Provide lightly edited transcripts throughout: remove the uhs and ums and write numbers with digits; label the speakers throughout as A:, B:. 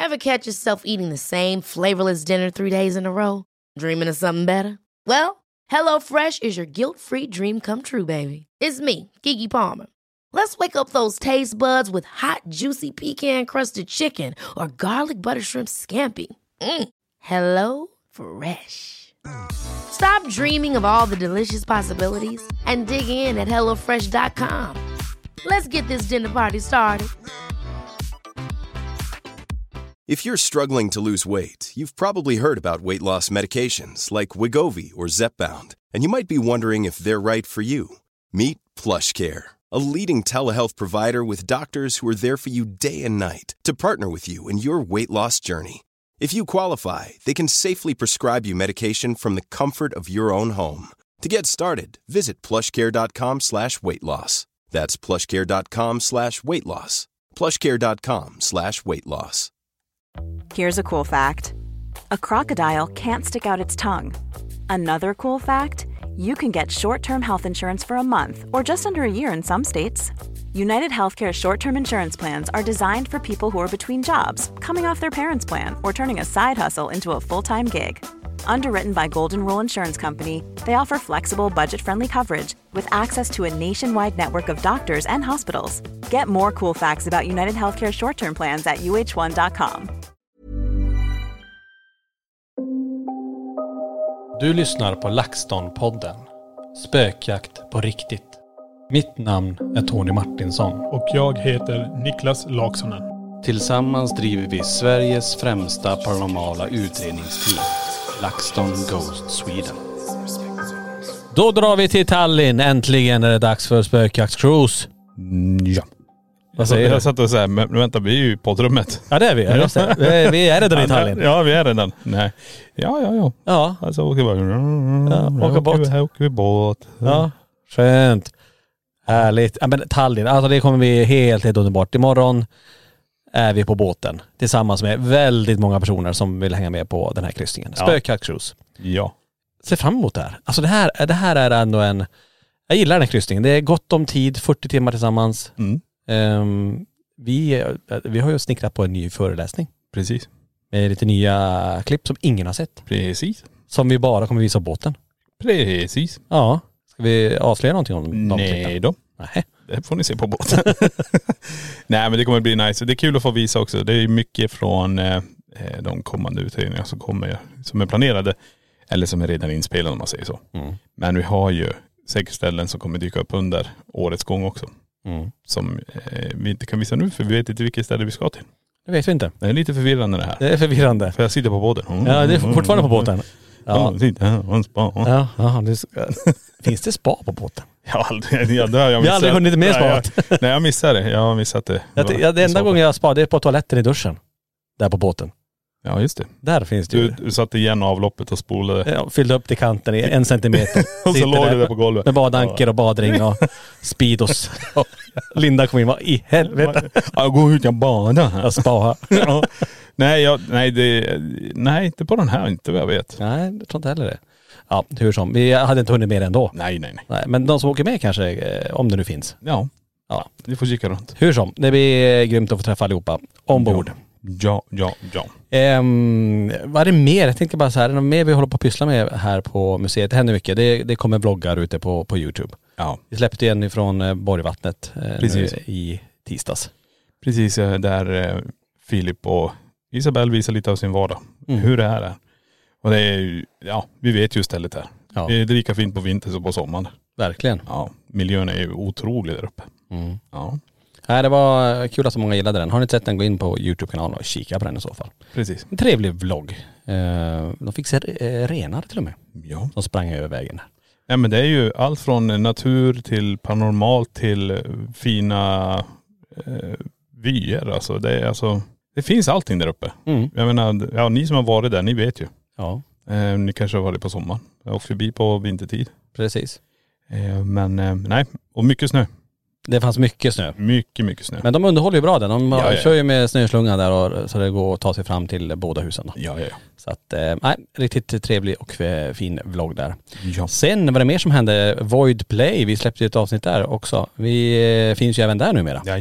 A: Ever catch yourself eating the same flavorless dinner 3 days in a row? Dreaming of something better? Well, HelloFresh is your guilt-free dream come true, baby. It's me, Keke Palmer. Let's wake up those taste buds with hot, juicy pecan-crusted chicken or garlic butter shrimp scampi. Hello Fresh. Stop dreaming of all the delicious possibilities and dig in at HelloFresh.com. Let's get this dinner party started.
B: If you're struggling to lose weight, you've probably heard about weight loss medications like Wegovy or Zepbound, and you might be wondering if they're right for you. Meet PlushCare, a leading telehealth provider with doctors who are there for you day and night to partner with you in your weight loss journey. If you qualify, they can safely prescribe you medication from the comfort of your own home. To get started, visit plushcare.com/weightloss. That's plushcare.com/weightloss. plushcare.com/weightloss.
C: Here's a cool fact. A crocodile can't stick out its tongue. Another cool fact, you can get short-term health insurance for a month or just under a year in some states. United Healthcare short-term insurance plans are designed for people who are between jobs, coming off their parents' plan, or turning a side hustle into a full-time gig. Underwritten by Golden Rule Insurance Company, they offer flexible, budget-friendly coverage with access to a nationwide network of doctors and hospitals. Get more cool facts about United Healthcare short-term plans at uh1.com.
D: Du lyssnar på LaxTon-podden. Spökjakt på riktigt. Mitt namn är Tony Martinsson.
E: Och jag heter Niklas Laksonen.
D: Tillsammans driver vi Sveriges främsta paranormala utredningsteam. LaxTon Ghost Sweden. Då drar vi till Tallinn. Äntligen är det dags för spökjaktscruise.
E: Ja.
D: Vad säger du?
E: Jag satt och så här, men vänta, vi är ju i poddrummet.
D: Ja, det är vi. Ja, just det. Vi är redan i Tallinn.
E: Ja, vi är redan. Nej. Ja.
D: Ja.
E: Alltså åker bara.
D: Åker båt.
E: Här åker vi båt.
D: Ja, skönt. Härligt. Ja, men Tallinn, alltså det kommer bli helt underbart. Imorgon är vi på båten tillsammans med väldigt många personer som vill hänga med på den här kryssningen. Spökjaktcruise.
E: Ja.
D: Se fram emot det här. Alltså det här är ändå en... Jag gillar den här kryssningen. Det är gott om tid, 40 timmar tillsammans. Vi har ju snickrat på en ny föreläsning.
E: Precis.
D: Med lite nya klipp som ingen har sett.
E: Precis.
D: Som vi bara kommer visa på båten.
E: Precis.
D: Ja. Ska vi avslöja någonting om de
E: Nej
D: klippen?
E: då.
D: Nej.
E: Det får ni se på båten. Nej, men det kommer bli nice. Det är kul att få visa också. Det är mycket från de kommande utredningar som är planerade. Eller som är redan inspelade om man säger så. Men vi har ju 6 ställen som kommer dyka upp under årets gång också. Som vi inte kan visa nu för vi vet inte vilka ställen vi ska till.
D: Det vet vi inte.
E: Det är lite förvirrande det här.
D: Det är förvirrande.
E: För jag sitter på båten.
D: Ja, det är fortfarande på båten. Ja.
E: Ja.
D: Finns det spa på båten?
E: Jag har aldrig
D: hunnit med spat.
E: Nej, jag missade det. Jag har missat det.
D: Det enda gången jag spade är på toaletten i duschen. Där på båten.
E: Ja, just det.
D: Där finns det ju.
E: Du satte igen avloppet och spolade.
D: Ja, fyllde upp till kanten i 1 centimeter.
E: Och så låg det där på golvet.
D: Med badanker och badring och speedos. Linda kom in, vad i helvete.
E: Jag går ut och badar.
D: Jag spar.
E: Ja. Nej, inte på den här, inte vad jag vet.
D: Nej, jag tror inte heller det. Ja, hur som. Vi hade inte hunnit med ändå.
E: Nej.
D: Men de som åker med kanske, om det nu finns.
E: Ja. Vi får kika runt.
D: Hur som. Det blir grymt att få träffa allihopa ombord.
E: Ja.
D: Vad är det mer? Jag tänkte bara så här, är det mer vi håller på att pyssla med här på museet? Det händer mycket. Det kommer vloggar ute på YouTube.
E: Ja.
D: Vi släppte en ifrån Borgvattnet nu i tisdags.
E: Precis, där Filip och Isabel visar lite av sin vardag. Hur det här är. Och det är vi vet ju stället här. Ja. Det är lika fint på vintern som på sommaren.
D: Verkligen.
E: Ja, miljön är ju otrolig där uppe. Ja.
D: Nej, det var kul att så många gillade den. Har ni inte sett den, gå in på YouTube-kanalen och kika på den i så fall.
E: Precis.
D: En trevlig vlogg. De fick se renar till och med.
E: Ja.
D: De sprang över vägen där.
E: Ja, men det är ju allt från natur till paranormalt till fina vyer. Alltså det finns allting där uppe. Jag menar, ni som har varit där, ni vet ju.
D: Ja.
E: Ni kanske har varit på sommaren. Jag åkte förbi på vintertid.
D: Precis.
E: Men nej, och mycket snö.
D: Det fanns mycket snö.
E: Mycket snö.
D: Men de underhåller ju bra den. De kör ju med snöslunga där så det går att ta sig fram till båda husen då.
E: Ja.
D: Så att, riktigt trevlig och fin vlogg där.
E: Ja.
D: Sen var det mer som hände. Void Play, vi släppte ett avsnitt där också. Vi finns ju även där numera.
E: Jajamän.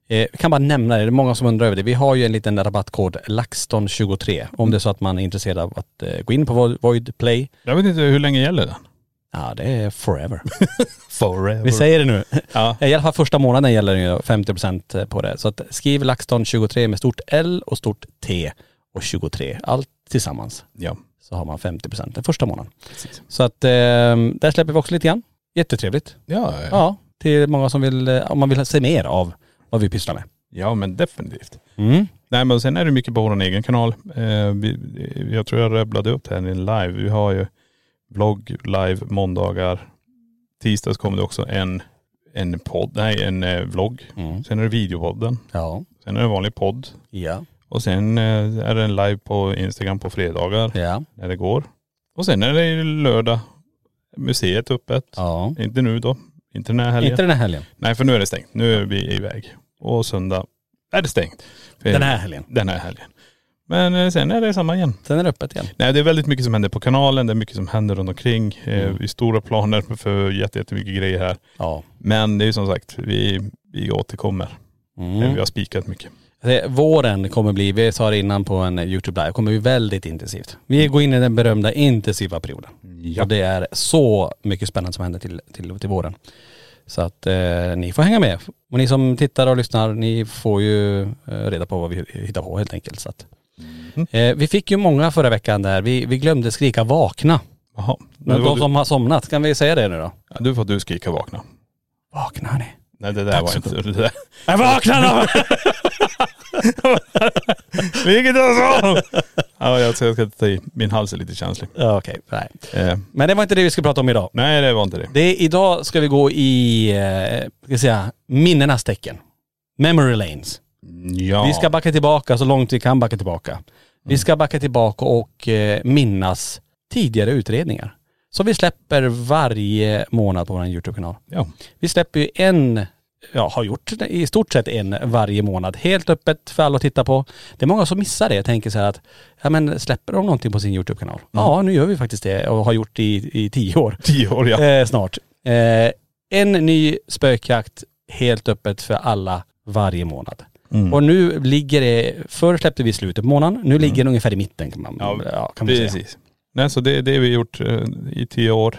D: Vi kan bara nämna det är många som undrar över det. Vi har ju en liten rabattkod LaxTon23 om det är så att man är intresserad av att gå in på Void Play.
E: Jag vet inte hur länge gäller den.
D: Ja, det är forever.
E: Forever.
D: Vi säger det nu.
E: Ja.
D: I alla fall första månaden gäller det ju 50% på det. Så att skriv LaxTon23 med stort L och stort T och 23. Allt tillsammans.
E: Ja.
D: Så har man 50% den första månaden.
E: Precis.
D: Så att där släpper vi också lite grann. Jättetrevligt. Ja, till många som vill, om man vill se mer av vad vi pysslar med.
E: Ja, men definitivt.
D: Mm.
E: Nej, men sen är det mycket på vår egen kanal. Jag tror jag rabblade upp det här i en live. Vi har ju vlogg live måndagar. Tisdags kommer det också en vlogg.
D: Mm.
E: Sen är det videopodden.
D: Ja.
E: Sen är det en vanlig podd.
D: Ja.
E: Och sen är det en live på Instagram på fredagar.
D: Ja.
E: När det går. Och sen är det lördag. Museet öppet.
D: Ja.
E: Inte nu då. Inte den här helgen.
D: Inte den här helgen.
E: Nej, för nu är det stängt. Nu är vi iväg. Och söndag är det stängt.
D: Den här helgen.
E: Den här helgen. Men sen är det samma igen.
D: Sen är det öppet igen.
E: Nej, det är väldigt mycket som händer på kanalen. Det är mycket som händer runt omkring. I stora planer för jättemycket grejer här.
D: Ja.
E: Men det är ju som sagt, vi återkommer. Vi har spikat mycket.
D: Våren kommer bli, vi sa det innan på en YouTube live, kommer bli väldigt intensivt. Vi går in i den berömda intensiva perioden.
E: Ja.
D: Och det är så mycket spännande som händer till våren. Så att ni får hänga med. Och ni som tittar och lyssnar, ni får ju reda på vad vi hittar på helt enkelt. Så att, vi fick ju många förra veckan där, vi glömde skrika vakna.
E: Jaha.
D: Men de som har somnat, kan vi säga det nu då?
E: Ja, du får du skrika vakna.
D: Vakna hörni.
E: Nej, det där var inte det där.
D: Jag vaknar då!
E: Vilket är så? Ja, jag ska inte ta i. Min hals är lite känslig.
D: Ja, okej. Nej. Men det var inte det vi ska prata om idag.
E: Nej, det var inte det.
D: Idag ska vi gå i, ska säga, minnenas tecken. Memory lanes.
E: Ja.
D: Vi ska backa tillbaka så långt vi kan backa tillbaka. Vi ska backa tillbaka och minnas tidigare utredningar. Så vi släpper varje månad på vår YouTube-kanal.
E: Ja.
D: Vi släpper ju har gjort i stort sett en varje månad. Helt öppet för alla att titta på. Det är många som missar det. Jag tänker så här att, ja men släpper de någonting på sin YouTube-kanal? Ja, nu gör vi faktiskt det och har gjort i 10 år.
E: 10 år, ja.
D: Snart. En ny spökjakt helt öppet för alla varje månad. Och nu ligger det, förr släppte vi i slutet på månaden, nu ligger det ungefär i mitten kan man säga.
E: Precis. Nej, så det vi har gjort i 10 år.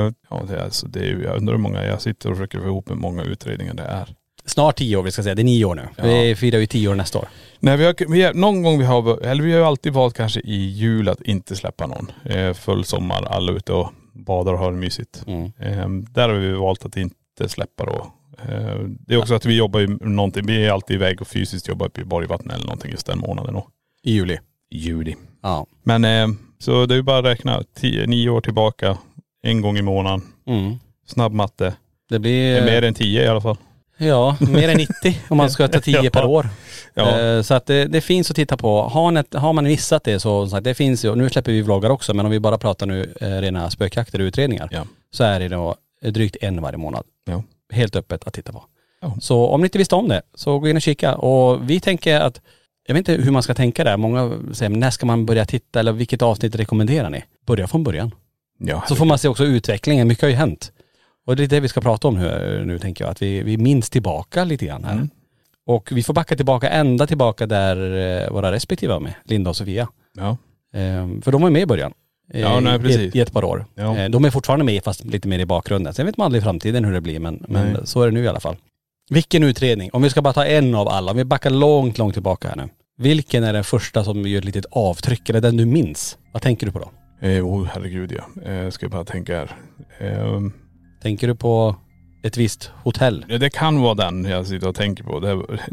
E: Jag undrar hur många, jag sitter och försöker få ihop hur många utredningar det är.
D: Snart 10 år, vi ska säga. Det är 9 år nu. Ja. Vi firar ju 10 år nästa år.
E: Nej, vi har ju alltid valt kanske i jul att inte släppa någon. Full sommar, alla ute och badar och har det mysigt. Där har vi valt att inte släppa då. Det är också att vi jobbar ju någonting, vi är alltid iväg och fysiskt jobbar uppe i Borgvatten eller någonting just den månaden då.
D: I juli.
E: Ja. Men så det är ju bara att räkna 9 år tillbaka, en gång i månaden. Snabb matte.
D: Det blir
E: mer än 10 i alla fall.
D: Ja, mer än 90 om man ska ta 10 per år.
E: Ja.
D: Så att det finns att titta på. Har man missat det så sagt, det finns ju, nu släpper vi vloggar också, men om vi bara pratar nu rena spökjakter och utredningar så är det då drygt en varje månad.
E: Ja.
D: Helt öppet att titta på. Ja. Så om ni inte visste om det så gå in och kika. Och vi tänker att, jag vet inte hur man ska tänka där. Många säger, när ska man börja titta eller vilket avsnitt rekommenderar ni? Börja från början.
E: Ja,
D: så får man se också utvecklingen. Mycket har ju hänt. Och det är det vi ska prata om nu tänker jag. Att vi minns tillbaka lite grann här. Och vi får backa ända tillbaka där våra respektive var med. Linda och Sofia.
E: Ja.
D: För de var med i början.
E: Precis.
D: I ett par år. Ja. De är fortfarande med fast lite mer i bakgrunden. Sen vet man aldrig i framtiden hur det blir. Men så är det nu i alla fall. Vilken utredning? Om vi ska bara ta en av alla. Om vi backar långt tillbaka här nu. Vilken är den första som gör ett litet avtryck? Eller den du minns? Vad tänker du på då?
E: Herregud ja. Ska jag bara tänka här.
D: Tänker du på ett visst hotell?
E: Det kan vara den jag sitter och tänker på.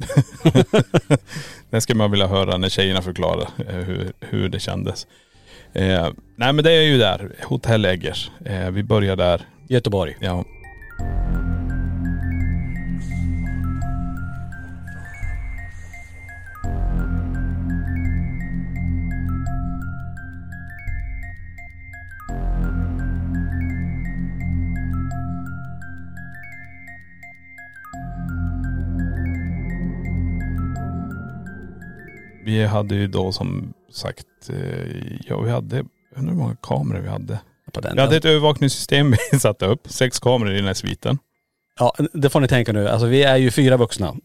E: Den ska man vilja höra när tjejerna förklarar hur det kändes. Nej men det är ju där. Hotell Eggers. Vi börjar där.
D: Göteborg.
E: Ja. Vi hade ju då som sagt, vi hade, hur många kameror vi hade? Vi hade ett övervakningssystem vi satte upp, 6 kameror i den här sviten.
D: Ja, det får ni tänka nu. Alltså vi är ju 4 vuxna.
E: Ja.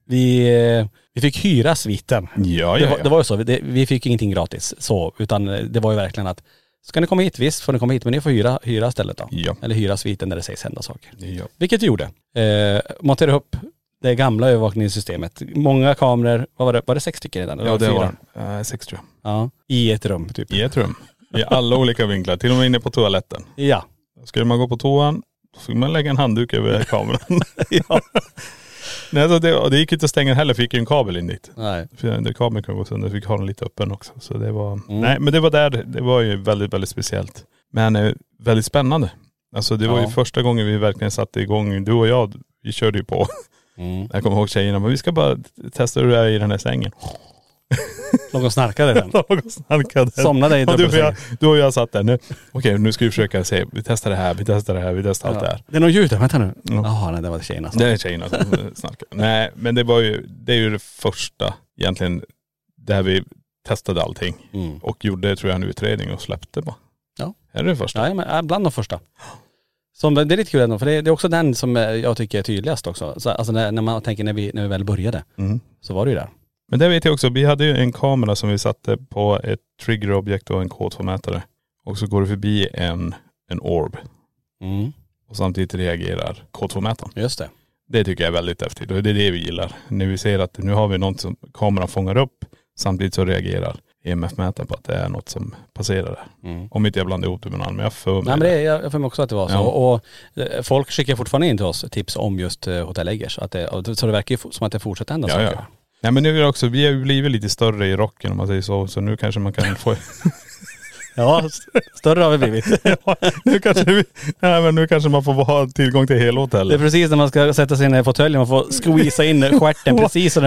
D: vi fick hyra sviten.
E: Ja.
D: Det var ju så, vi fick ingenting gratis så, utan det var ju verkligen att ska ni komma hit, visst får ni komma hit, men ni får hyra stället då.
E: Ja.
D: Eller hyra sviten där det sägs hända saker.
E: Ja.
D: Vilket vi gjorde. Monterade upp det gamla övervakningssystemet. Många kameror, var det 6 stycken redan?
E: Ja, det var 6 tror jag.
D: Ja, i ett rum typ.
E: I ett rum. I alla olika vinklar, till och med inne på toaletten.
D: Ja.
E: Skulle man gå på toan, då fick man lägga en handduk över kameran.
D: Ja.
E: Nej, så det gick inte att stänga heller, fick ju en kabel in dit.
D: Nej.
E: För kabeln kunde gå sönder, fick ha den lite öppen också. Så det var, nej men det var ju väldigt, väldigt speciellt. Men väldigt spännande. Alltså det var ju första gången vi verkligen satte igång, du och jag, vi körde ju på. Jag kommer ihåg tjejerna, men vi ska bara testa hur det är i den här sängen.
D: Någon snarkade den.
E: Någon snarkade.
D: Somnade i
E: du och jag satt där nu. Okej, nu ska vi försöka se, vi testar det här, vi testar allt det här.
D: Det är något ljud där, vänta nu. Jaha, nej det var tjejerna.
E: Det är tjejerna som snackar. Nej, men det är ju det första egentligen där vi testade allting. Och gjorde, tror jag, en utredning och släppte bara.
D: Ja.
E: Är det första?
D: Ja, men bland de första. Det är lite kul ändå, för det är också den som jag tycker är tydligast också. Så, alltså när man tänker när vi väl började, så var det ju där. Men
E: det vet jag också, vi hade ju en kamera som vi satte på ett triggerobjekt och en K2-mätare. Och så går det förbi en orb. Och samtidigt reagerar K2-mätaren.
D: Just det.
E: Det tycker jag är väldigt häftigt och det är det vi gillar. När vi ser att nu har vi något som kameran fångar upp, samtidigt så reagerar EMF-mätaren på att det är något som passerar där. Om inte jag blandar ihop det med någon annan, men jag för mig.
D: Nej, men jag för mig också att det var så. Ja. Och folk skickar fortfarande in till oss tips om just Hotel Eggers. Så det verkar ju som att det fortsätter hända saker.
E: Ja. Nej, men nu är det också, vi har ju blivit lite större i rocken om man säger så nu kanske man kan få...
D: Ja, större har vi blivit.
E: Nu kanske man får ha tillgång till hela hotellet.
D: Det är precis när man ska sätta sig in i fåtöljen, man får squeeza in stjärten precis.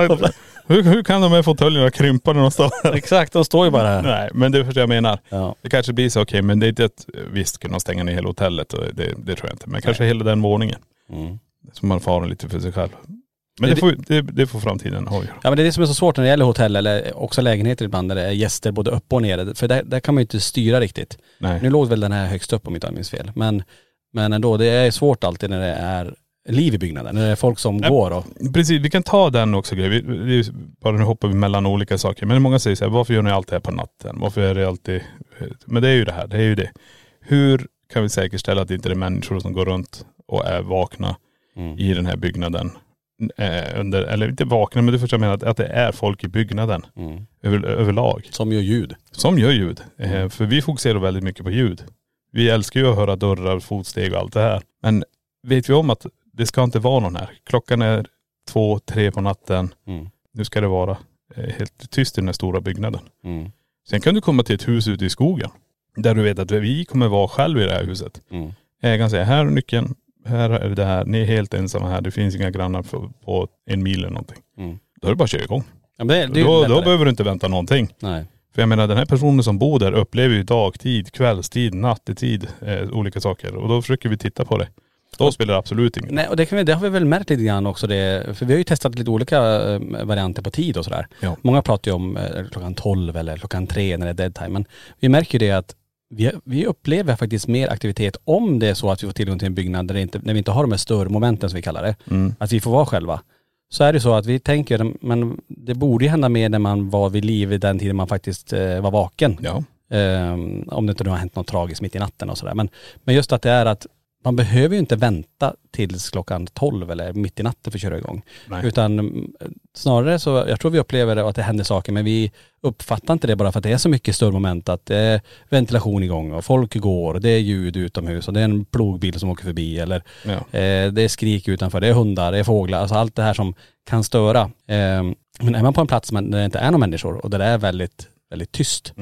E: Hur kan de här fåtöljerna krympa när de står här?
D: Exakt, de står ju bara här.
E: Nej, men det är först jag menar.
D: Ja.
E: Det kanske blir så okej, men det är inte ett visst kunna stänga ner hela hotellet. Det tror jag inte. Men kanske hela den våningen. Så man får ha lite för sig själv. Men det får framtiden avgöra. Ja, men
D: det är det som är så svårt när det gäller hotell eller också lägenheter ibland där det är gäster både upp och ner. För där kan man ju inte styra riktigt. Nej. Nu låg väl den här högst upp om inte jag minns fel. Men ändå, det är svårt alltid när det är liv i byggnaden. När det är folk som går och...
E: Precis, vi kan ta den också grej. Bara nu hoppar vi mellan olika saker. Men många säger så här, varför gör ni allt det här på natten? Varför är det alltid... Men det är ju det här, det är ju det. Hur kan vi säkerställa att det inte är människor som går runt och är vakna i den här byggnaden? Eller inte vakna, men du förstår jag menar att det är folk i byggnaden överlag.
D: Som gör ljud.
E: För vi fokuserar väldigt mycket på ljud. Vi älskar ju att höra dörrar, fotsteg och allt det här. Men vet vi om att det ska inte vara någon här. Klockan är 2-3 på natten. Nu ska det vara helt tyst i den här stora byggnaden. Sen kan du komma till ett hus ute i skogen. Där du vet att vi kommer vara själv i det här huset. Ägaren säger, här är nyckeln. Här är det här, ni är helt ensamma här. Det finns inga grannar på 1 mil eller någonting. Då är det bara att köra igång.
D: Ja,
E: då behöver du inte vänta någonting.
D: Nej.
E: För jag menar, den här personen som bor där upplever ju dagtid, kvällstid, nattetid, olika saker. Och då försöker vi titta på det. Då spelar det absolut ingen.
D: Nej, och det har vi väl märkt lite grann också det. För vi har ju testat lite olika varianter på tid och sådär. Ja. Många pratar ju om klockan 12 eller klockan 3 när det är dead time. Men vi märker ju det att vi upplever faktiskt mer aktivitet om det är så att vi får tillgång till en byggnad när vi inte har de här störmomenten som vi kallar det. Att vi får vara själva. Så är det så att vi tänker, men det borde ju hända mer när man var vid liv i den tiden man faktiskt var vaken. Ja. Om det inte har hänt något tragiskt mitt i natten och sådär. Men just att det är att man behöver ju inte vänta tills klockan 12 eller mitt i natten för att köra igång. Nej. Utan snarare så, jag tror vi upplever att det händer saker, men vi uppfattar inte det bara för att det är så mycket större moment, att det är ventilation igång och folk går, det är ljud utomhus och det är en plogbil som åker förbi eller det är skrik utanför, det är hundar, det är fåglar, alltså allt det här som kan störa. Men är man på en plats där det inte är några människor och där det är väldigt, väldigt tyst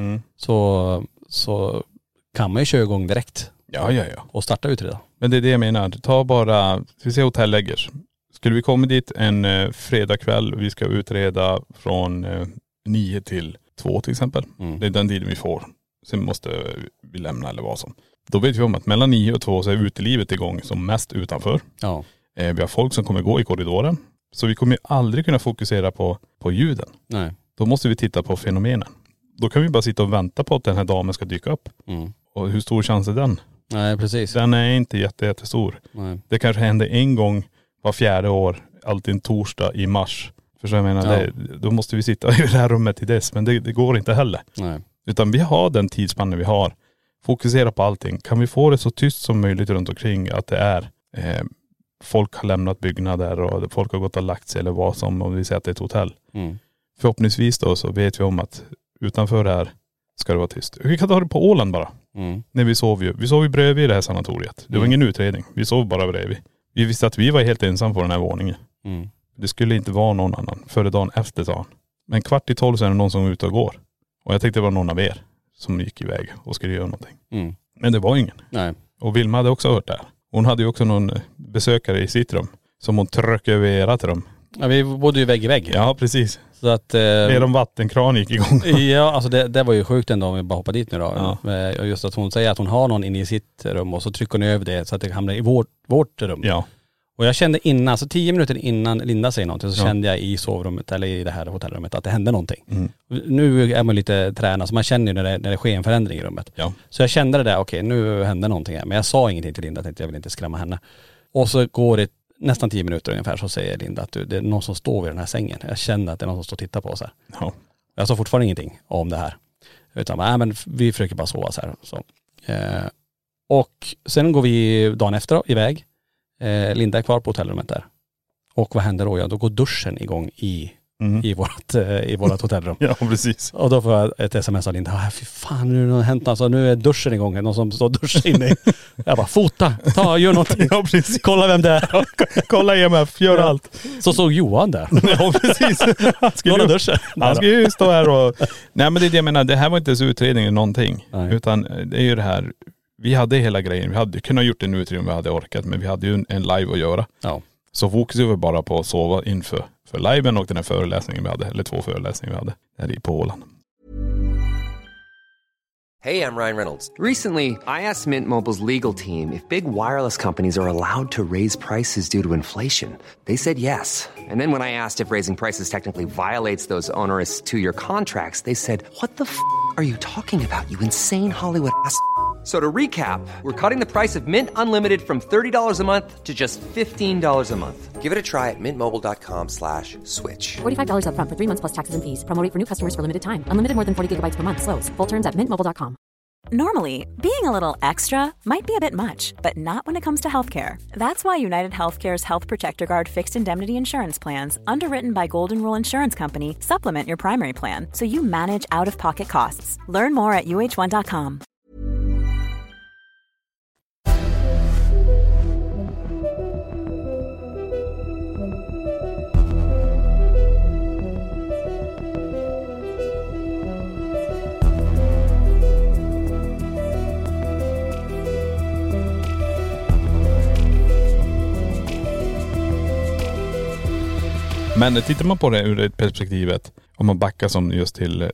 D: så kan man ju köra igång direkt.
E: Ja.
D: Och starta utreda.
E: Men det är det jag menar. Ta bara, vi ser Hotel Eggers. Skulle vi komma dit en fredagkväll och vi ska utreda från 9 till 2 till exempel. Det är den tiden vi får. Sen måste vi lämna eller vad som. Då vet vi om att mellan 9 och 2 så är utelivet igång som mest utanför. Ja. Vi har folk som kommer gå i korridoren. Så vi kommer ju aldrig kunna fokusera på ljuden. Nej. Då måste vi titta på fenomenen. Då kan vi bara sitta och vänta på att den här damen ska dyka upp. Och hur stor chans är den?
D: Nej, precis.
E: Den är inte jättestor. Nej. Det kanske händer en gång var 4:e år alltid en torsdag i mars. För så jag menar, då måste vi sitta i det här rummet till dess. Men det går inte heller.
D: Nej.
E: Utan vi har den tidsspannen vi har. Fokusera på allting. Kan vi få det så tyst som möjligt runt omkring att det är folk har lämnat byggnader och folk har gått och lagt sig eller vad som, om vi säger att det är ett hotell. Förhoppningsvis då så vet vi om att utanför det här ska det vara tyst. Vi kan ta det på Åland bara. När vi sov ju. Vi sov ju bredvid i det här sanatoriet. Det var ingen utredning. Vi sov bara bredvid. Vi visste att vi var helt ensam på den här våningen. Det skulle inte vara någon annan före dagen efter, sa han. Men 11:45 så är det någon som är ute och går. Och jag tänkte det var någon av er som gick iväg och skulle göra någonting. Men det var ingen.
D: Nej.
E: Och Vilma hade också hört det här. Hon hade ju också någon besökare i sitt rum som hon tryckte över ert rum.
D: Ja, vi bodde ju vägg i vägg.
E: Ja, precis.
D: Så att...
E: Eran vattenkran gick igång.
D: Ja, alltså det var ju sjukt ändå om vi bara hoppar dit nu då. Ja. Just att hon säger att hon har någon inne i sitt rum och så trycker hon över det så att det hamnar i vårt rum.
E: Ja.
D: Och jag kände innan, alltså 10 minuter innan Linda säger någonting så kände jag i sovrummet eller i det här hotellrummet att det hände någonting. Nu är man lite tränad så man känner ju när det sker en förändring i rummet. Ja. Så jag kände det där, okej, nu hände någonting här. Men jag sa ingenting till Linda, tänkte jag vill inte skrämma henne. Och så går det nästan 10 minuter ungefär så säger Linda att det är någon som står vid den här sängen. Jag känner att det är någon som står och tittar på oss här. Ja. Jag sa fortfarande ingenting om det här. Utan men vi försöker bara sova så här. Så. Och sen går vi dagen efter då, iväg. Linda är kvar på hotellrummet där. Och vad händer då? Ja, då går duschen igång i vårt hotellrum.
E: Ja, precis.
D: Och då får jag ett sms av Linda. Fy fan, nu har det hänt alltså, nu är duschen igång. Någon som står och duschar inne. Jag bara, fota, gör någonting.
E: Ja, precis.
D: Kolla vem det är.
E: Kolla EMF, gör allt.
D: Så såg Johan där.
E: Ja, precis. Han skulle ju stå här och... Nej, men det är det jag menar. Det här var inte ens utredning eller någonting. Nej. Utan det är ju det här... Vi hade hela grejen. Vi hade kunnat gjort en utredning om vi hade orkat. Men vi hade ju en live att göra. Ja. Så fokus var bara på att sova inför liven och den här föreläsningen vi hade. Eller 2 föreläsningar vi hade här på Åland.
F: Hey, I'm Ryan Reynolds. Recently, I asked Mint Mobile's legal team if big wireless companies are allowed to raise prices due to inflation. They said yes. And then when I asked if raising prices technically violates those onerous 2-year contracts, they said, what the f*** are you talking about, you insane Hollywood ass? So to recap, we're cutting the price of Mint Unlimited from $30 a month to just $15 a month. Give it a try at mintmobile.com/switch.
G: $45 up front for 3 months plus taxes and fees. Promo rate for new customers for limited time. Unlimited more than 40 gigabytes per month. Slows full terms at mintmobile.com.
C: Normally, being a little extra might be a bit much, but not when it comes to healthcare. That's why United Healthcare's Health Protector Guard fixed indemnity insurance plans, underwritten by Golden Rule Insurance Company, supplement your primary plan so you manage out-of-pocket costs. Learn more at uh1.com.
E: Men tittar man på det ur det perspektivet, om man backar som just till,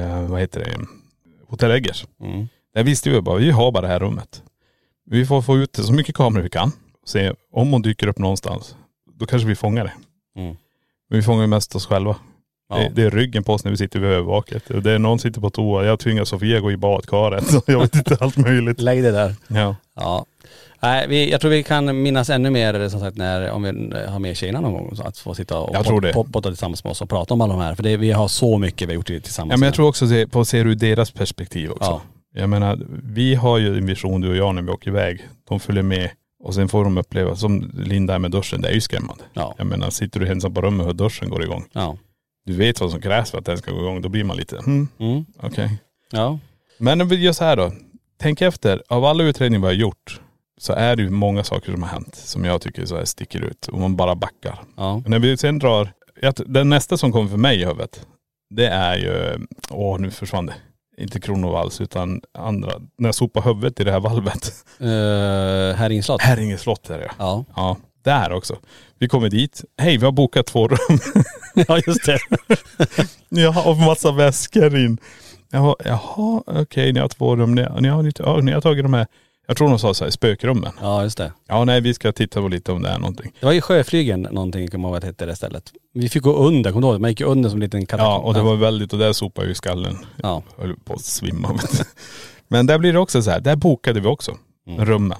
E: Hotell Eggers. Där visste vi bara, vi har bara det här rummet. Vi får få ut så mycket kameror vi kan. Se om hon dyker upp någonstans, då kanske vi fångar det. Men vi fångar ju mest oss själva. Ja. Det är ryggen på oss när vi sitter vid övervaket. Det är någon sitter på toa. Jag tvingar Sofia gå i badkaret. Så jag vet inte allt möjligt.
D: Lägg det där.
E: Ja.
D: Nej, jag tror vi kan minnas ännu mer som sagt om vi har med tjejerna någon gång. Så att få sitta och potta tillsammans med oss och prata om alla de här. För vi har så mycket vi har gjort det tillsammans.
E: Ja, men jag tror också på ser ur deras perspektiv också. Ja. Jag menar, vi har ju en vision, du och jag, när vi åker iväg. De följer med. Och sen får de uppleva, som Linda med duschen, det är ju skrämmande. Ja. Jag menar, sitter du ensam på rummet och duschen går igång. Ja. Du vet vad som krävs för att den ska gå igång. Då blir man lite, okej. Ja. Men om vi gör så här då. Tänk efter, av alla utredningar vi har gjort så är det ju många saker som har hänt som jag tycker så här sticker ut. Om man bara backar. Ja. När vi sen drar, den nästa som kommer för mig i huvudet, det är ju, nu försvann det. Inte Kronovals utan andra. När jag sopar huvudet i det här valvet.
D: Häringe slott.
E: Häringe slott är det. Ja. Ja. Där också. Vi kommer dit. Hej, vi har bokat 2 rum.
D: Ja, just det.
E: Ja, och massa väskor in. Jaha, okej, ni har 2 rum. Ni har tagit de här. Jag tror de sa så här, spökrummen.
D: Ja, just det.
E: Ja, nej, vi ska titta på lite om det är någonting.
D: Det var ju Sjöflygen någonting, kan man väl hette det stället. Vi fick gå under, kommer du ihåg? Man gick under som en liten katt.
E: Ja, och det var väldigt, och där sopade ju skallen. Ja. Jag höll på att svimma. Men där blir det också så här, där bokade vi också rummen.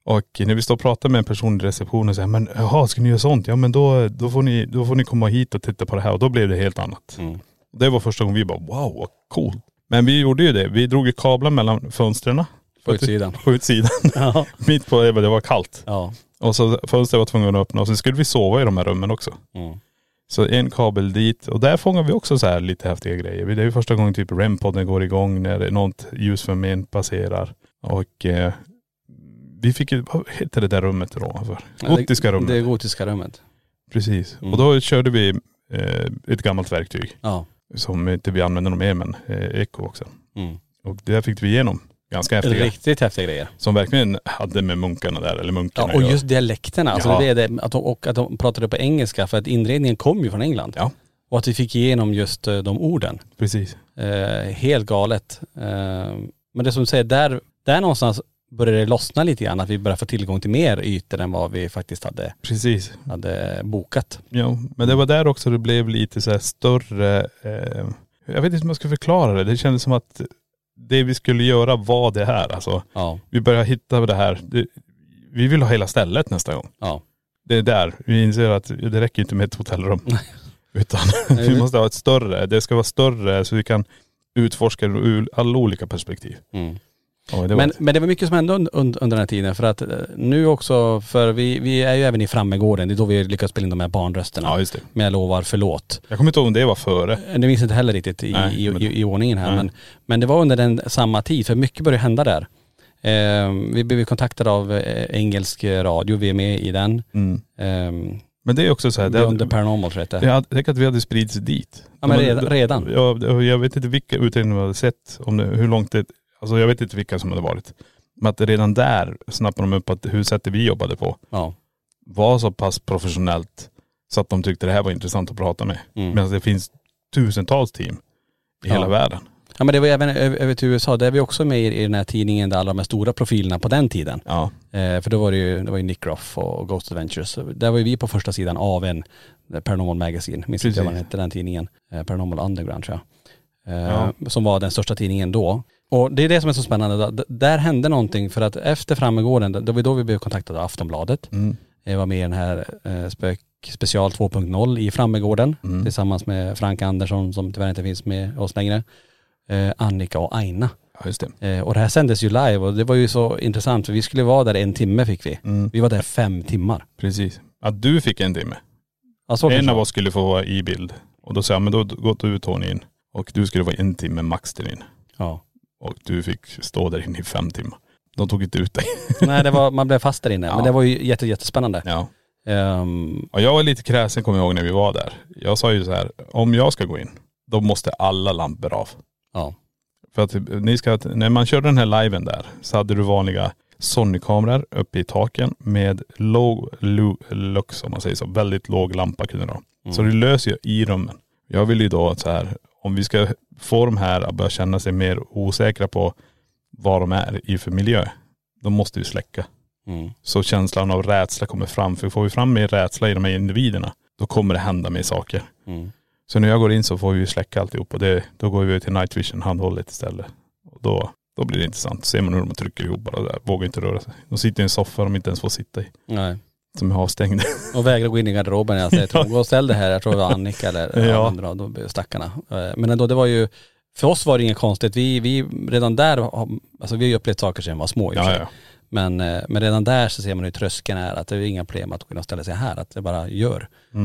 E: Och när vi står och pratar med en person i receptionen och säger, men jaha, ska ni göra sånt? Ja men då får ni komma hit och titta på det här. Och då blev det helt annat. Det var första gången vi bara, wow, vad cool. Men vi gjorde ju det. Vi drog ju kablar mellan fönstren.
D: På utsidan.
E: På utsidan.
D: Ja.
E: Mitt på det var kallt.
D: Ja.
E: Och så fönstret var tvungen att öppna. Och så skulle vi sova i de här rummen också. Så en kabel dit. Och där fångar vi också så här lite häftiga grejer. Det är ju första gången typ REM-podden går igång när något ljusfenomen passerar. Och vi fick ju, vad heter det där rummet då? Gotiska rummet.
D: Det är gotiska rummet.
E: Precis. Och då körde vi ett gammalt verktyg.
D: Ja.
E: Som inte vi använder någon mer, men Echo också. Och där fick vi igenom ganska häftiga.
D: Riktigt häftiga grejer.
E: Som verkligen hade med munkarna där, eller munkarna.
D: Ja, och just dialekterna. Alltså
E: Ja.
D: det är det, att de pratade på engelska, för att inredningen kom ju från England.
E: Ja.
D: Och att vi fick igenom just de orden.
E: Precis.
D: Helt galet. Men det som du säger, där någonstans började det lossna lite grann, att vi började få tillgång till mer ytor än vad vi faktiskt hade bokat.
E: Ja, men det var där också det blev lite så här större, jag vet inte hur man ska förklara det. Det kändes som att det vi skulle göra var det här. Alltså, vi började hitta det här. Vi vill ha hela stället nästa gång.
D: Ja.
E: Det är där. Vi inser att det räcker inte med ett hotellrum. Utan vi måste ha ett större. Det ska vara större så vi kan utforska ur alla olika perspektiv. Men
D: det var mycket som hände under den här tiden, för att nu också, för vi är ju även i Frammegården, det är då vi lyckas spela in de här barnrösterna.
E: Ja, just det.
D: Men jag lovar förlåt.
E: Jag kommer inte ihåg om det var före.
D: Det minns inte heller riktigt i ordningen här. Men det var under samma tid, för mycket började hända där. Vi blev kontaktade av engelsk radio, vi är med i den.
E: Men det är också så här.
D: Det under Paranormal tror jag.
E: Jag tänker att vi hade spridits dit.
D: Ja, men redan.
E: Jag vet inte vilka utredningar vi hade sett, om det, hur långt det, alltså jag vet inte vilka som hade varit. Men att redan där snappade de upp att hur sättet vi jobbade på var så pass professionellt så att de tyckte det här var intressant att prata med. Medan det finns tusentals team i hela världen.
D: Ja, men det var även över till USA, där är vi också med i den här tidningen där alla de här stora profilerna på den tiden. Ja. För då var det ju Nick Groff och Ghost Adventures. Där var ju vi på första sidan av en Paranormal Magazine. Minns inte vad den hette, den tidningen. Paranormal Underground tror jag. Som var den största tidningen då. Och det är det som är så spännande. Där hände någonting, för att efter Frammegården, det var då vi blev kontaktade av Aftonbladet. Jag var med i den här special 2.0 i Frammegården tillsammans med Frank Andersson som tyvärr inte finns med oss längre. Annika och Aina.
E: Ja, just det.
D: Och det här sändes ju live och det var ju så intressant, för vi skulle vara där 1 timme fick vi. Vi var där 5 timmar.
E: Precis. Att du fick 1 timme.
D: Alltså,
E: en av oss skulle få vara i bild. Och då sa jag, men då går du Tony in. Och du skulle vara 1 timme max till in.
D: Ja.
E: Och du fick stå där inne i 5 timmar. De tog inte ut dig.
D: Nej, man blev fast där inne. Ja. Men det var ju jättespännande.
E: Ja. Och jag var lite kräsen, kommer jag ihåg, när vi var där. Jag sa ju så här, om jag ska gå in, då måste alla lampor av.
D: Ja.
E: För att när man körde den här liven där så hade du vanliga Sony-kameror uppe i taken med low lux, om man säger så. Väldigt låg lampa kunde det ha. Så det löser ju i rummen. Jag vill ju då så här, om vi ska få de här att börja känna sig mer osäkra på vad de är i för miljö, då måste vi släcka. Så känslan av rädsla kommer fram. För får vi fram mer rädsla i de här individerna, då kommer det hända mer saker. Så när jag går in så får vi släcka alltihop, och då går vi till Night Vision handhållet istället. Och då blir det intressant. Ser man hur de trycker ihop bara där, vågar inte röra sig. De sitter i en soffa de inte ens får sitta i.
D: Nej.
E: Som är avstängd.
D: Och vägrar gå in i garderoben. Jag säger, gå och ställ det här. Jag tror det var Annika eller andra, då stackarna. Men ändå, det var ju, för oss var det inget konstigt. Vi redan där, alltså vi har ju upplevt saker sedan vi var små. Ja. Men redan där så ser man hur tröskeln är, att det är inga problem att kunna ställa sig här, att det bara gör.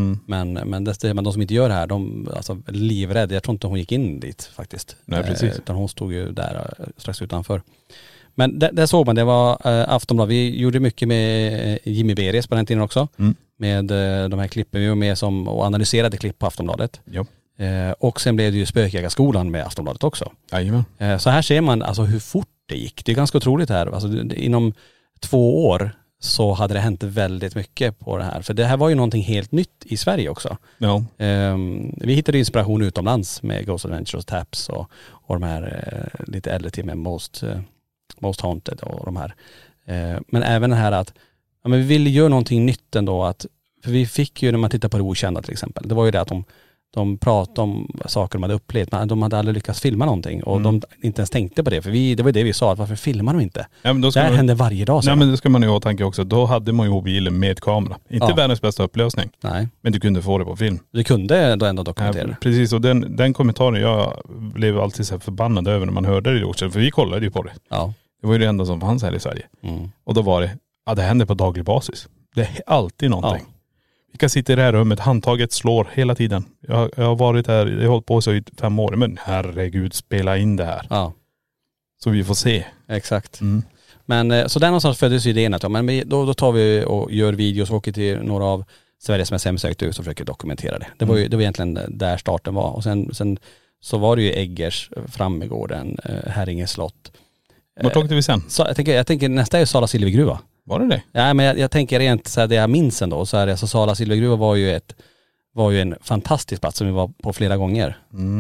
D: Men de som inte gör det här, de alltså livrädda. Jag tror inte hon gick in dit faktiskt.
E: Nej, precis.
D: Utan hon stod ju där strax utanför. Men där såg man, det var Aftonbladet. Vi gjorde mycket med Jimmy Beres på den tiden också. Med de här klippen. Vi var med och analyserade klipp på Aftonbladet.
E: Ja.
D: Och sen blev det ju Spökjägarskolan med Aftonbladet också.
E: Jajamän.
D: Så här ser man alltså hur fort det gick. Det är ganska otroligt här. Alltså, inom 2 år så hade det hänt väldigt mycket på det här. För det här var ju någonting helt nytt i Sverige också.
E: Ja.
D: Vi hittade inspiration utomlands med Ghost Adventures, Taps och de här lite äldre till med Most Haunted och de här. Men även det här att men vi ville göra någonting nytt ändå. För vi fick ju, när man tittar på det okända till exempel, det var ju det att de pratade om saker de hade upplevt. Men de hade aldrig lyckats filma någonting. Och de inte ens tänkte på det. För det var det vi sa, att varför filmar de inte?
E: Ja, men då
D: det här händer varje dag.
E: Nej, men det ska man ju ha tanke också. Då hade man ju mobilen med kamera. Inte världens bästa upplösning.
D: Nej.
E: Men du kunde få det på film.
D: Du kunde då ändå dokumentera.
E: Ja, precis, och den kommentaren, jag blev alltid så förbannad över när man hörde det också. För vi kollade ju på det.
D: Ja.
E: Det var ju det enda som fanns här i Sverige. Och då var det, det händer på daglig basis. Det är alltid någonting. Vi kan sitta i det här rummet, handtaget slår hela tiden. Jag har varit här, jag har hållit på så i 5 år. Men herregud, spela in det här.
D: Ja.
E: Så vi får se.
D: Exakt. Men så där någonstans föddes idén att då tar vi och gör videos och åker till några av Sveriges mest hemsökta hus och försöker dokumentera det. Det var egentligen där starten var. Och sen så var det ju Eggers, Frammegården, Herringe slott.
E: Vart åkte vi sen?
D: Så jag tänker nästa är Sala silvergruva.
E: Var det?
D: Ja, men jag tänker rent så här, det jag minns ändå, så här, alltså Sala silvergruva var ju en fantastisk plats som vi var på flera gånger.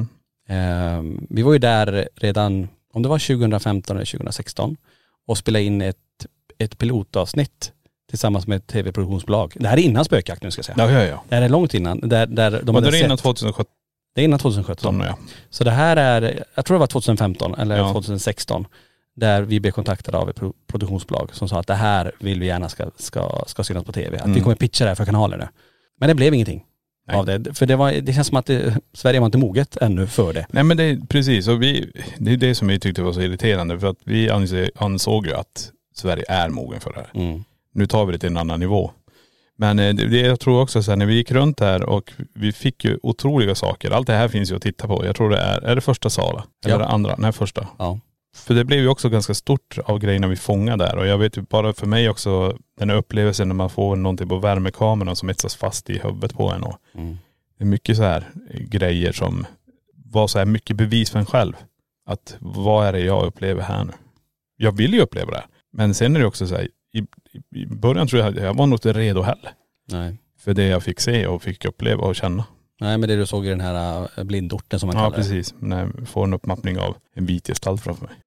D: Vi var ju där redan, om det var 2015 eller 2016, och spelade in ett pilotavsnitt tillsammans med ett tv-produktionsbolag. Det här är innan Spökjakt nu ska jag säga.
E: Ja.
D: Det här är långt innan. Där de hade
E: det är innan 2017.
D: Det är innan 2017.
E: Ja.
D: Så det här är, jag tror det var 2015 eller 2016. Där vi blev kontaktade av ett produktionsbolag som sa att det här vill vi gärna ska synas på tv. Att vi kommer pitcha det här för kanaler nu. Men det blev ingenting av det. För det känns som att Sverige var inte moget ännu för det.
E: Nej, men det är precis. Och det är det som vi tyckte var så irriterande. För att vi ansåg ju att Sverige är mogen för det här. Nu tar vi det till en annan nivå. Men jag tror också så här, när vi gick runt här och vi fick ju otroliga saker. Allt det här finns ju att titta på. Jag tror det är det första Sala? Eller det andra? Nej, första.
D: Ja.
E: För det blev ju också ganska stort av grejerna vi fångade där. Och jag vet ju bara för mig också den här upplevelsen när man får någonting på värmekameran som etsas fast i huvudet på en. Och det är mycket så här grejer som var så här mycket bevis för en själv. Att vad är det jag upplever här nu? Jag vill ju uppleva det. Men sen är det också så här, i början tror jag var nog inte redo heller.
D: Nej.
E: För det jag fick se och fick uppleva och känna.
D: Nej, men det du såg i den här blindorten som man kallar det.
E: Ja, precis. När jag får en uppmappning av en vit gestalt framför mig.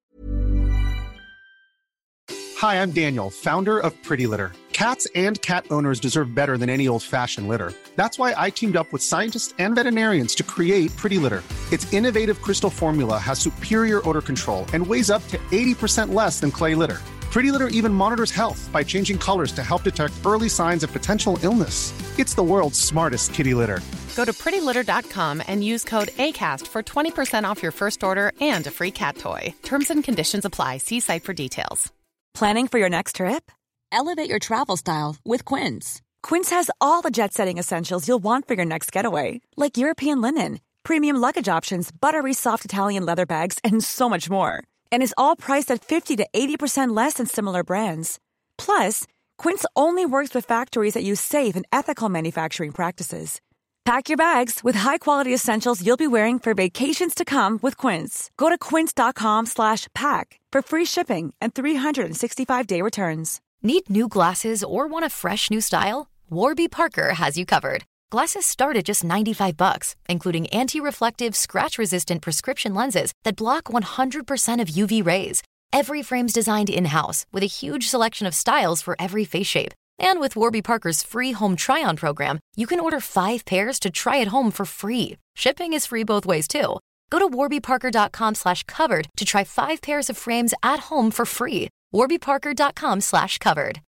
H: Hi, I'm Daniel, founder of Pretty Litter. Cats and cat owners deserve better than any old-fashioned litter. That's why I teamed up with scientists and veterinarians to create Pretty Litter. Its innovative crystal formula has superior odor control and weighs up to 80% less than clay litter. Pretty Litter even monitors health by changing colors to help detect early signs of potential illness. It's the world's smartest kitty litter.
I: Go to prettylitter.com and use code ACAST for 20% off your first order and a free cat toy. Terms and conditions apply. See site for details.
C: Planning for your next trip?
J: Elevate your travel style with Quince.
C: Quince has all the jet-setting essentials you'll want for your next getaway, like European linen, premium luggage options, buttery soft Italian leather bags, and so much more. And is all priced at 50 to 80% less than similar brands. Plus, Quince only works with factories that use safe and ethical manufacturing practices. Pack your bags with high-quality essentials you'll be wearing for vacations to come with Quince. Go to quince.com/pack for free shipping and 365-day returns.
K: Need new glasses or want a fresh new style? Warby Parker has you covered. Glasses start at just $95, including anti-reflective, scratch-resistant prescription lenses that block 100% of UV rays. Every frame's designed in-house with a huge selection of styles for every face shape. And with Warby Parker's free home try-on program, you can order 5 pairs to try at home for free. Shipping is free both ways, too. Go to warbyparker.com/covered to try 5 pairs of frames at home for free. warbyparker.com/covered.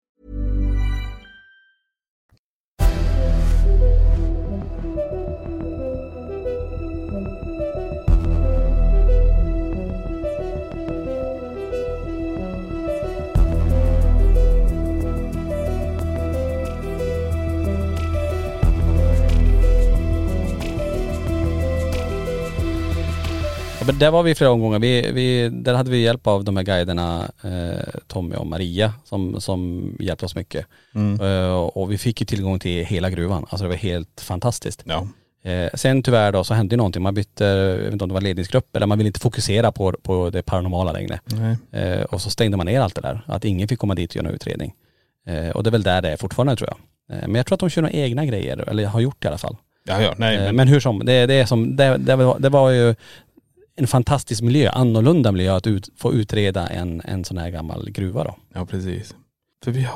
D: Men där var vi flera omgångar. Där hade vi hjälp av de här guiderna Tommy och Maria som hjälpte oss mycket. Och vi fick ju tillgång till hela gruvan. Alltså det var helt fantastiskt.
E: Ja.
D: Sen tyvärr då så hände ju någonting. Man bytte, jag vet inte om det var ledningsgrupp eller man ville inte fokusera på det paranormala längre. Och så stängde man ner allt det där. Att ingen fick komma dit och göra en utredning. Och det är väl där det är fortfarande tror jag. Men jag tror att de kör några egna grejer. Eller har gjort det i alla fall.
E: Ja, nej.
D: Men hur som, det var ju en fantastisk miljö, annorlunda miljö att få utreda en sån här gammal gruva då.
E: Ja, precis. För vi har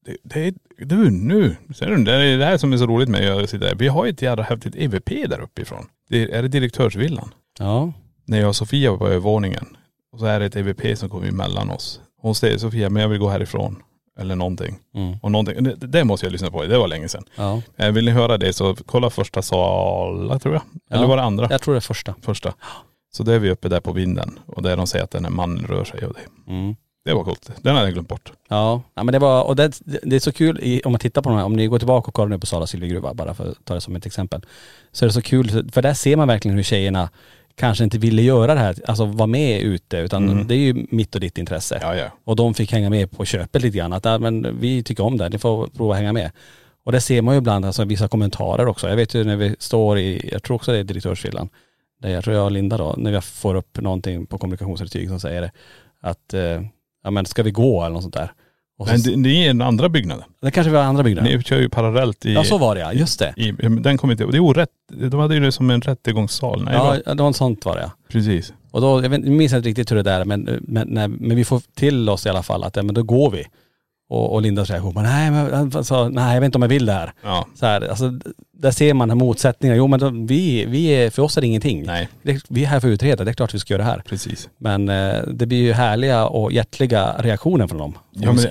E: nu ser du, det är det här som är så roligt med att sitta där. Vi har ju ett jävla häftigt EVP där uppifrån. Är det direktörsvillan?
D: Ja.
E: När jag och Sofia var på övervåningen. Och så är det ett EVP som kommer emellan oss. Hon säger, Sofia, men jag vill gå härifrån. Eller någonting. Och någonting. Det måste jag lyssna på. Det var länge sedan.
D: Ja.
E: Vill ni höra det så kolla första sala, tror jag. Eller var det andra?
D: Jag tror det är första.
E: Så då är vi uppe där på vinden. Och där de säger att den här mannen rör sig. Och det. Det var coolt. Den hade jag glömt bort.
D: Ja, men det var, och det är så kul om man tittar på de här, om ni går tillbaka och kollar nu på Sala silvergruva, bara för att ta det som ett exempel. Så är det så kul, för där ser man verkligen hur tjejerna kanske inte ville göra det här, alltså vara med ute, utan det är ju mitt och ditt intresse.
E: Ja.
D: Och de fick hänga med på köpet lite grann, att men vi tycker om det, ni får prova att hänga med. Och det ser man ju ibland, alltså vissa kommentarer också. Jag vet ju när vi står jag tror också det är direktörsvillan, där jag tror jag och Linda då, när vi får upp någonting på kommunikationsverktyg som säger det, att men ska vi gå eller något sånt där.
E: Men det är en andra byggnaden.
D: Det kanske var andra byggnaden.
E: Ni kör ju parallellt i...
D: Ja, så var det ja, just det.
E: Den kom inte... Det är orätt. De hade ju det som en rättegångssal. Nej,
D: det var en sånt var det ja.
E: Precis.
D: Och då, jag minns inte riktigt hur det där, men vi får till oss i alla fall att men då går vi. Och Linda säger, nej jag vet inte om jag vill det här.
E: Ja.
D: Så här, alltså, där ser man motsättningar. Jo men då, vi är, för oss är det ingenting.
E: Nej.
D: Vi är här för att utreda, det är klart vi ska göra det här.
E: Precis.
D: Men det blir ju härliga och hjärtliga reaktioner från dem.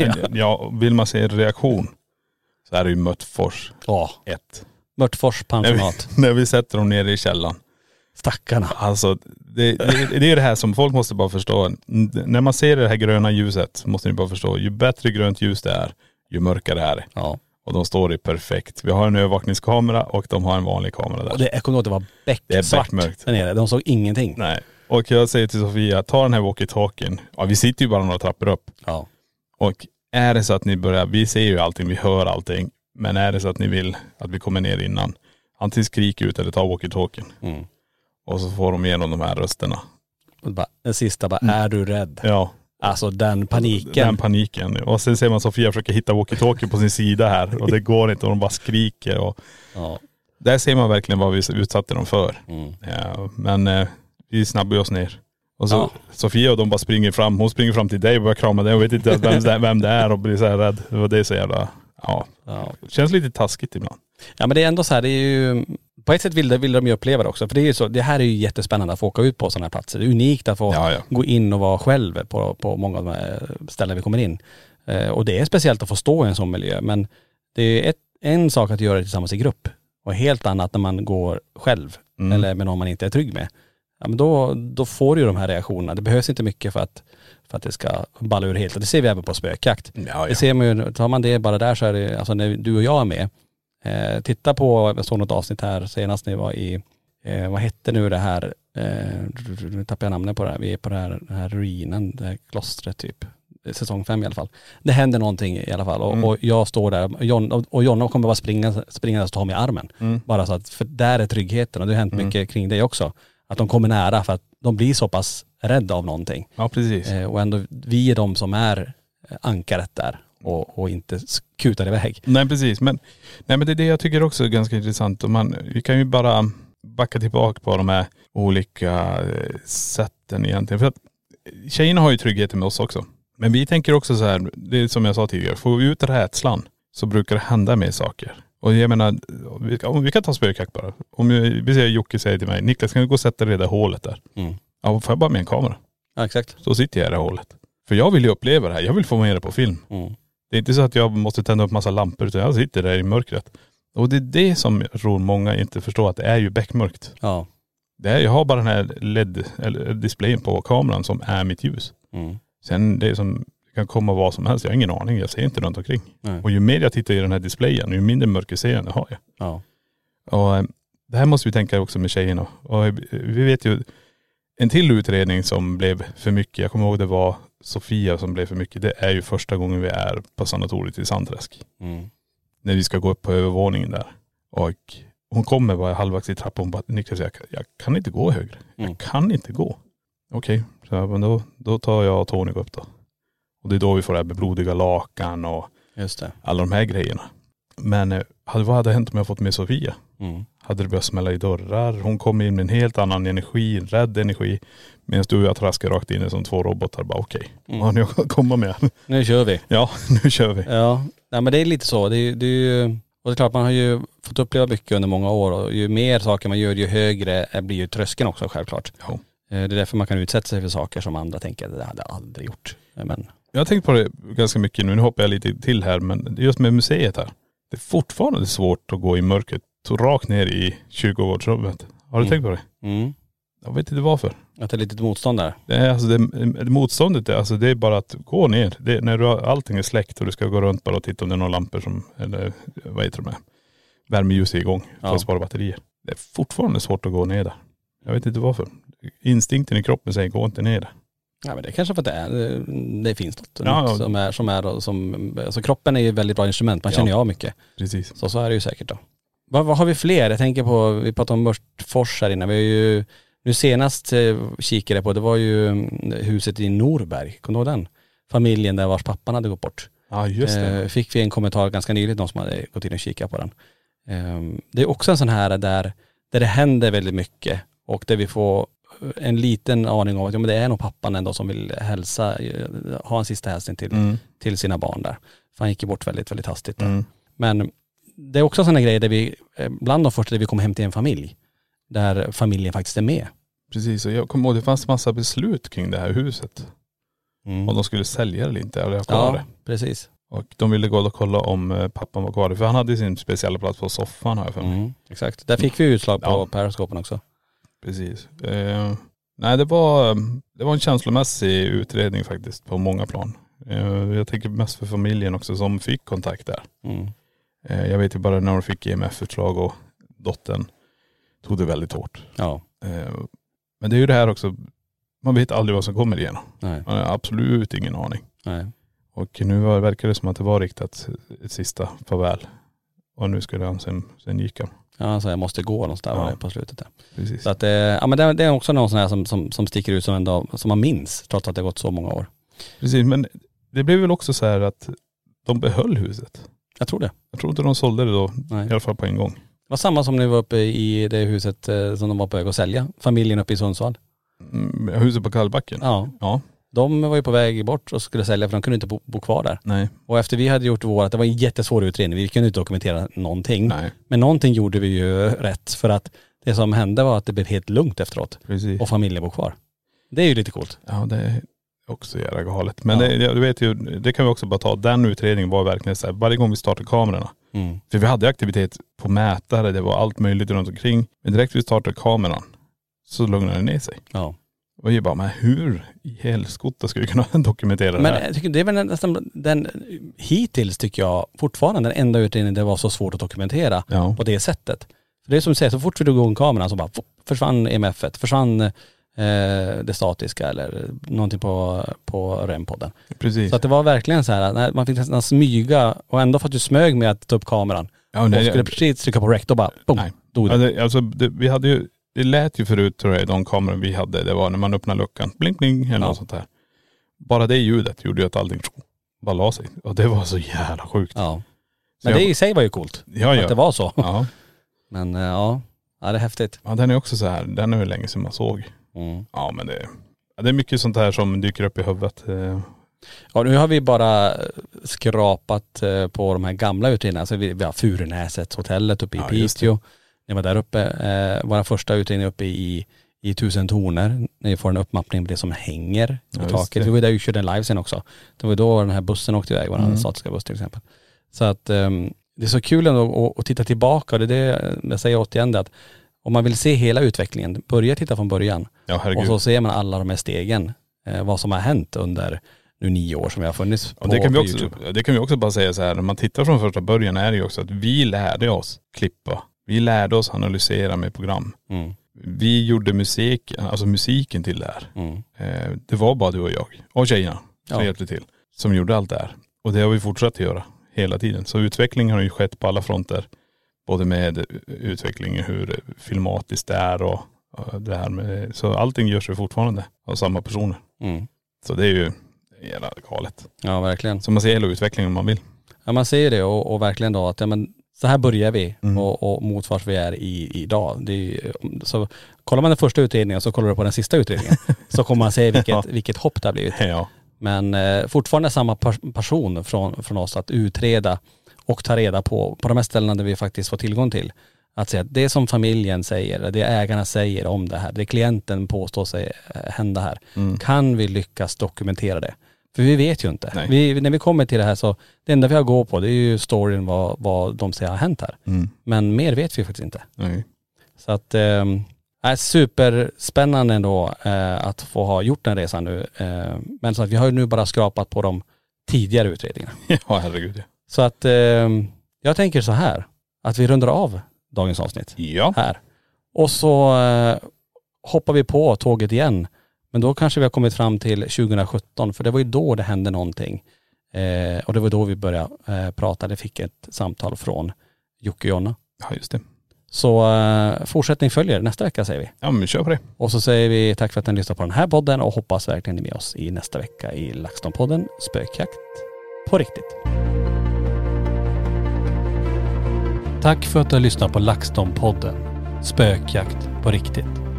E: Vill man se reaktion så är det ju Mötfors 1.
D: Mötfors pensionat.
E: När vi sätter dem ner i källan.
D: Stackarna.
E: Alltså det är det här som folk måste bara förstå. När man ser det här gröna ljuset måste ni bara förstå, ju bättre grönt ljus det är, ju mörkare är det.
D: Ja.
E: Och de står i perfekt. Vi har en övervakningskamera och de har en vanlig kamera där.
D: Och jag kommer ihåg att det var becksvart där nere. De såg ingenting.
E: Nej. Och jag säger till Sofia, ta den här walkie-talkien. Ja, vi sitter ju bara några trappor upp.
D: Ja.
E: Och är det så att ni börjar, vi ser ju allting, vi hör allting. Men är det så att ni vill att vi kommer ner innan, antingen skrik ut eller ta walkie-talkien. Och så får de igenom de här rösterna.
D: Och den sista är du rädd?
E: Ja.
D: Alltså den paniken.
E: Och sen ser man Sofia försöka hitta walkie-talkie på sin sida här. Och det går inte och de bara skriker. Och där ser man verkligen vad vi utsatte dem för. Ja, men vi snabbar oss ner. Och så Sofia och de bara springer fram. Hon springer fram till dig och börjar krama dig och vet inte vem det är och blir så här rädd. Det är så jävla, känns lite taskigt ibland.
D: Ja men det är ändå så här, det är ju, på ett sätt vill de ju uppleva det också. För det är ju så, det här är ju jättespännande att få åka ut på sådana här platser. Det är unikt att få gå in och vara själv på många av de här ställen vi kommer in. Och det är speciellt att få stå i en sån miljö. Men det är en sak att göra det tillsammans i grupp. Och helt annat när man går själv. Eller med någon man inte är trygg med. Ja, men då får du ju de här reaktionerna. Det behövs inte mycket för att det ska balla ur helt. Och det ser vi även på spökjakt. Det ser man ju, tar man det bara där så är det, alltså när du och jag är med. Titta på, jag såg något avsnitt här senast när vi var i, vad hette nu det här, nu tappar jag namnet på det här, vi är på den här ruinen, det här klostret typ, säsong 5 i alla fall. Det händer någonting i alla fall och jag står där och Jonna kommer bara springa och ta mig i armen. Bara så att, för där är tryggheten och det har hänt mycket kring det också. Att de kommer nära för att de blir så pass rädda av någonting.
E: Ja precis.
D: Och ändå vi är de som är ankaret där. Och inte kutar iväg.
E: Nej precis, men det är det jag tycker också är ganska intressant. Vi kan ju bara backa tillbaka på de här olika sätten egentligen. För att tjejerna har ju tryggheten med oss också. Men vi tänker också så här, det är som jag sa tidigare, får vi ut rädslan så brukar det hända mer saker. Och jag menar, om vi kan ta spökjakt bara. Om vi säger Jocke säger till mig, Niklas kan du gå och sätta dig i det där hålet där? Ja, får jag bara med en kamera?
D: Ja exakt.
E: Så sitter jag i det här hålet. För jag vill ju uppleva det här, jag vill få med det på film. Det är inte så att jag måste tända upp massa lampor utan jag sitter där i mörkret. Och det är det som jag tror många inte förstår, att det är ju beckmörkt.
D: Ja.
E: Jag har bara den här LED-displayen på kameran som är mitt ljus. Sen det som kan komma vad som helst, jag har ingen aning, jag ser inte runt omkring. Nej. Och ju mer jag tittar i den här displayen, ju mindre mörkerseende har jag.
D: Ja.
E: Och det här måste vi tänka också med tjejerna. Och vi vet ju, en till utredning som blev för mycket, jag kommer ihåg det var Sofia som blev för mycket, det är ju första gången vi är på sanatoriet i Sandträsk. När vi ska gå upp på övervåningen där. Och hon kommer bara halvvägs i trappan och bara, Niklas, jag kan inte gå högre. Jag kan inte gå. Okej, så då tar jag och Tony upp då. Och det är då vi får det här med blodiga lakan och
D: just det.
E: Alla de här grejerna. Men vad hade hänt om jag fått med Sofia? Hade det börjat smälla i dörrar? Hon kom in med en helt annan energi, rädd energi. Medan du och jag traskade rakt in som 2 robotar. Bara okej, vad har ni att komma med?
D: Nu kör vi.
E: Ja, nu kör vi.
D: Ja, nej, men det är lite så. Det är ju, och det är klart man har ju fått uppleva mycket under många år. Och ju mer saker man gör, ju högre blir ju tröskeln också självklart.
E: Ja.
D: Det är därför man kan utsätta sig för saker som andra tänker att det hade jag aldrig gjort. Men
E: jag har tänkt på det ganska mycket nu hoppar jag lite till här, men just med museet här. Det är fortfarande svårt att gå i mörkret och rakt ner i kyrkogårdsrummet. Har du tänkt på det? Jag vet inte varför.
D: Att det är lite motstånd där?
E: Det är alltså motståndet är, alltså det är bara att gå ner. Det, när allting är släckt och du ska gå runt bara och titta om det är några lampor som, eller vad heter det, värmeljus är igång för att spara batterier. Det är fortfarande svårt att gå ner där. Jag vet inte varför. Instinkten i kroppen säger gå inte ner där.
D: Ja, men det är kanske för att det finns något som alltså kroppen är ju ett väldigt bra instrument. Man känner ju av mycket.
E: Precis.
D: Så är det ju säkert då. Vad har vi fler? Jag tänker på, vi pratade om Mörtfors här innan. Vi har ju, nu senast kikade på, det var ju huset i Norberg. Kommer du ihåg den? Familjen där vars pappan hade gått bort.
E: Ja, just det.
D: Fick vi en kommentar ganska nyligen, någon som hade gått in och kikat på den. Det är också en sån här där det händer väldigt mycket och där vi får en liten aning om att men det är nog pappan ändå som vill hälsa, ha en sista hälsning till sina barn där. För han gick ju bort väldigt, väldigt hastigt där. Men det är också sådana grejer där vi, bland de första där vi kommer hem till en familj, där familjen faktiskt är med.
E: Precis, och jag kommer ihåg det fanns massa beslut kring det här huset. Om de skulle sälja det eller inte, eller kvar det.
D: Precis.
E: Och de ville gå och kolla om pappan var kvar, för han hade sin speciella plats på soffan har jag för mig.
D: Exakt, där fick vi utslag på periskopen också.
E: Precis. Nej, det var en känslomässig utredning faktiskt på många plan. Jag tänker mest för familjen också som fick kontakt där. Jag vet ju bara när de fick EMF-utslag och dottern tog det väldigt hårt.
D: Ja.
E: Men det är ju det här också, man vet aldrig vad som kommer igenom.
D: Nej.
E: Man har absolut ingen aning.
D: Nej.
E: Och nu verkar det som att det var riktat ett sista farväl. Och nu skulle han sen gick han.
D: Ja, alltså jag måste gå någonstans på slutet där.
E: Precis.
D: Så att ja, men det är också någon sån här som sticker ut som en dag som man minns trots att det gått så många år.
E: Precis, men det blev väl också så här att de behöll huset.
D: Jag tror det.
E: Jag tror inte de sålde det då. Nej. I alla fall på en gång.
D: Det var samma som när vi var uppe i det huset som de var på väg att sälja. Familjen uppe i Sundsvall.
E: Huset på Kallbacken? Ja.
D: De var ju på väg bort och skulle sälja för de kunde inte bo kvar där.
E: Nej.
D: Och efter vi hade gjort det var en jättesvår utredning. Vi kunde inte dokumentera någonting.
E: Nej.
D: Men någonting gjorde vi ju rätt för att det som hände var att det blev helt lugnt efteråt.
E: Precis.
D: Och familjen bor kvar. Det är ju lite coolt.
E: Ja, det är också jävla galet. Men du vet ju, det kan vi också bara ta. Den utredningen var verkligen så här, varje gång vi startade kamerorna. För vi hade aktivitet på mätare, det var allt möjligt runt omkring. Men direkt vi startade kameran så lugnade det ner sig.
D: Ja.
E: Och jag bara, men hur i helskotta ska vi kunna dokumentera det här?
D: Men jag tycker det är väl nästan hittills tycker jag fortfarande den enda utredningen det var så svårt att dokumentera på det sättet. För det är som du säger, så fort vi drog igång kameran så bara försvann EMF-et, försvann det statiska eller någonting på REM-podden.
E: Precis.
D: Så att det var verkligen så här, när man fick nästan smyga och ändå för att du smög med att ta upp kameran.
E: Ja,
D: och skulle precis trycka på rec och bara boom, dog det.
E: Vi hade ju, det lät ju förut tror jag, de kameror vi hade, det var när man öppnade luckan, bling bling eller något sånt där. Bara det ljudet gjorde ju att allting bara la sig. Och det var så jävla sjukt.
D: Ja. Men det i sig var ju coolt.
E: Ja.
D: Att det var så.
E: Ja.
D: Men ja, det är häftigt.
E: Ja, den är också så här, den är ju länge sedan man såg. Ja, men det är mycket sånt här som dyker upp i huvudet.
D: Ja, nu har vi bara skrapat på de här gamla utredningarna. Alltså vi har Furunäset, hotellet uppe i Piteå. När var där uppe, våra första utredning uppe i 1000 torner. När vi får en uppmappning på det som hänger på taket. Vi var där och körde en live sen också. Det var då den här bussen åkte iväg, vår statiska buss till exempel. Så att det är så kul ändå att titta tillbaka. Det är det jag säger återigen, att om man vill se hela utvecklingen, börja titta från början.
E: Ja,
D: och så ser man alla de här stegen. Vad som har hänt under nu 9 år som jag har funnits på,
E: och det kan vi
D: på
E: också,
D: YouTube.
E: det kan vi också bara säga så här, när man tittar från första början är det ju också att vi lärde oss klippa. Vi lärde oss analysera med program. Vi gjorde musiken till det här. Det var bara du och jag och tjejerna som hjälpte till. Som gjorde allt det här. Och det har vi fortsatt att göra hela tiden. Så utvecklingen har ju skett på alla fronter. Både med utvecklingen, hur filmatiskt det är och det här med, så allting görs ju fortfarande av samma personer. Så det är ju jävla galet.
D: Ja, verkligen.
E: Så man ser hela utvecklingen om man vill.
D: Ja, man ser det och verkligen då att Så här börjar vi och mot vart vi är idag. Det är, så kollar man den första utredningen så kollar du på den sista utredningen. Så kommer man se vilket hopp det har blivit.
E: Ja.
D: Men fortfarande samma person från oss att utreda och ta reda på de här ställena där vi faktiskt får tillgång till. Att säga att det som familjen säger, det ägarna säger om det här, det klienten påstår sig hända här. Kan vi lyckas dokumentera det? För vi vet ju inte. När vi kommer till det här så, det enda vi har att gå på det är ju storyn vad de säger har hänt här. Men mer vet vi faktiskt inte.
E: Nej.
D: Så att är superspännande ändå att få ha gjort den resan nu. Men så att vi har ju nu bara skrapat på de tidigare utredningarna.
E: Ja, herregud. Ja.
D: Så att jag tänker så här, att vi rundar av dagens avsnitt här. Och så hoppar vi på tåget igen. Men då kanske vi har kommit fram till 2017, för det var ju då det hände någonting. Och det var då vi började prata. Det fick ett samtal från Jocke och Jonna.
E: Ja, just det.
D: Så fortsättning följer nästa vecka, säger vi.
E: Ja, men kör på det.
D: Och så säger vi tack för att ni lyssnar på den här podden och hoppas verkligen ni är med oss i nästa vecka i LaxTon-podden Spökjakt på riktigt. Tack för att du har lyssnat på LaxTon-podden Spökjakt på riktigt.